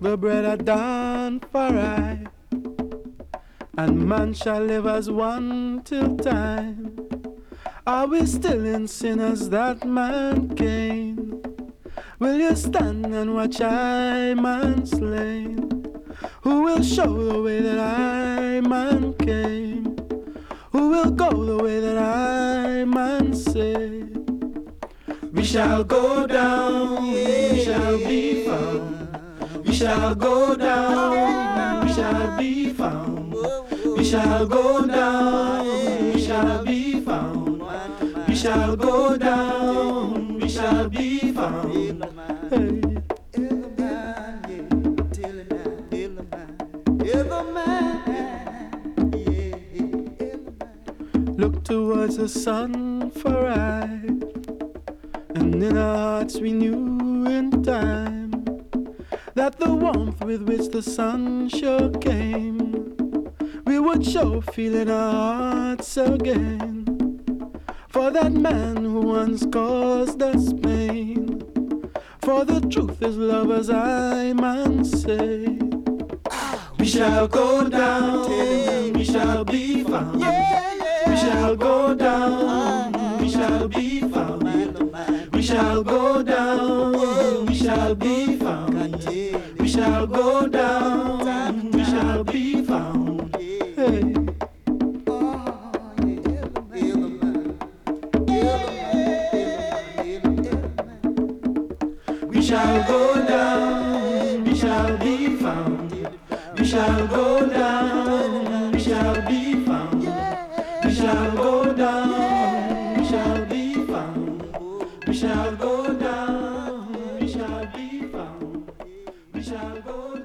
the bread at dawn for I, and man shall live as one till time. Are we still in sin as that man Cain? Will you stand and watch I man slain? Who will show the way that I man came? Who will go the way that I man say? We shall go down, we shall be found. We shall go down, we shall be found. We shall go down, we shall be found. We shall go down, we shall be found. Hey. Look towards the sun for I, and in our hearts we knew in time that the warmth with which the sun sure came, we would sure feel in our hearts again. For that man who once caused us pain, for the truth is love as I man say. We shall go down, we shall be found. We shall go down, we shall be found. We shall go down, we shall be found. We shall go down, we shall be found. Hey. We shall go down, we shall be found. We shall go down, we shall be found. We shall go down, we shall be found. We shall go down, we shall be found. We shall go down.